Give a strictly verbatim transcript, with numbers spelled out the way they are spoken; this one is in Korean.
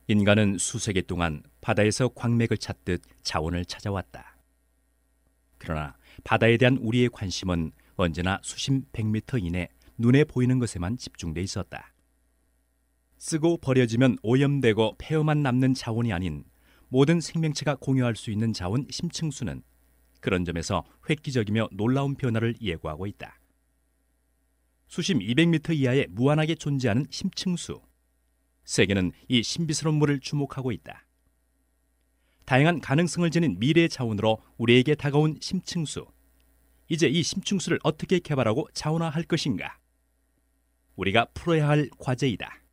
인간은 수세기 동안 바다에서 광맥을 찾듯 자원을 찾아왔다. 그러나 바다에 대한 우리의 관심은 언제나 수심 백 미터 이내 눈에 보이는 것에만 집중돼 있었다. 쓰고 버려지면 오염되고 폐허만 남는 자원이 아닌 모든 생명체가 공유할 수 있는 자원 심층수는 그런 점에서 획기적이며 놀라운 변화를 예고하고 있다. 수심 이백 미터 이하에 무한하게 존재하는 심층수. 세계는 이 신비스러운 물을 주목하고 있다. 다양한 가능성을 지닌 미래의 자원으로 우리에게 다가온 심층수. 이제 이 심층수를 어떻게 개발하고 자원화할 것인가? 우리가 풀어야 할 과제이다.